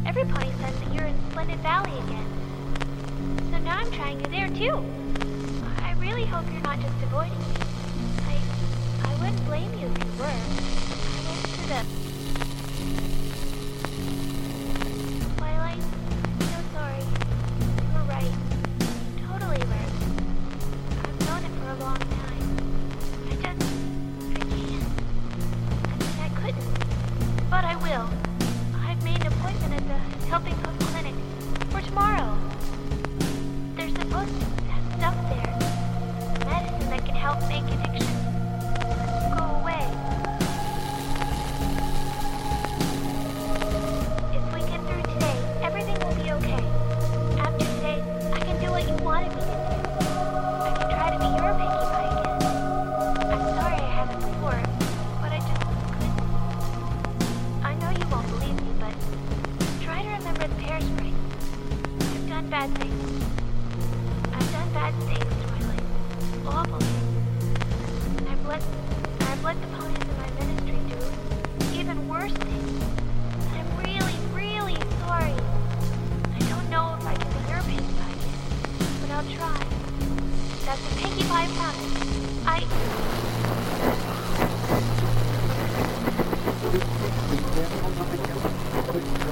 Every pony says that you're in Splendid Valley again. So now I'm trying you there too. I really hope you're not just avoiding me. I wouldn't blame you if you were. I went to the... Twilight, I'm so sorry. You were right. Totally right. I've known it for a long time. I can't. I couldn't. But I will. I've made an appointment at the Helping Hook Clinic for tomorrow. They're supposed to have stuff there. Medicine that can help make addiction go away. If we get through today, everything will be okay. After today, I can do what you wanted me to do. I can try to be your Pinkie Pie again. I'm sorry I haven't before, but I just couldn't. I know you won't believe me, but try to remember the pear spray. I've done bad things. I've done bad things, Twilight. Awful things. And I've let the ponies in my ministry do even worse things. And I'm really, really sorry. I don't know if I can be your Pinkie Pie again, but I'll try. That's a Pinkie Pie promise.